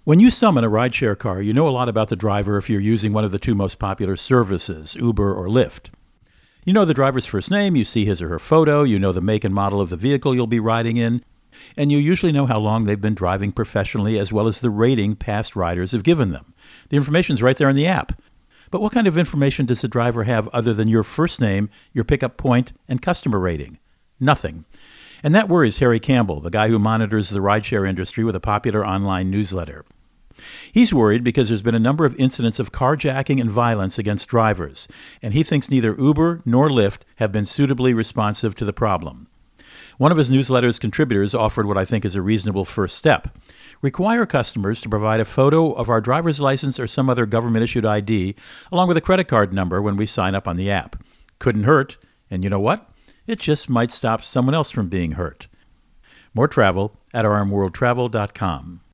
When you summon a rideshare car, you know a lot about the driver if you're using one of the two most popular services, Uber or Lyft. You know the driver's first name, you see his or her photo, you know the make and model of the vehicle you'll be riding in, and you usually know how long they've been driving professionally as well as the rating past riders have given them. The information's right there in the app. But what kind of information does the driver have other than your first name, your pickup point, and customer rating? Nothing. And that worries Harry Campbell, the guy who monitors the rideshare industry with a popular online newsletter. He's worried because there's been a number of incidents of carjacking and violence against drivers, and he thinks neither Uber nor Lyft have been suitably responsive to the problem. One of his newsletter's contributors offered what I think is a reasonable first step. Require customers to provide a photo of our driver's license or some other government-issued ID, along with a credit card number when we sign up on the app. Couldn't hurt, and you know what? It just might stop someone else from being hurt. More travel at rmworldtravel.com.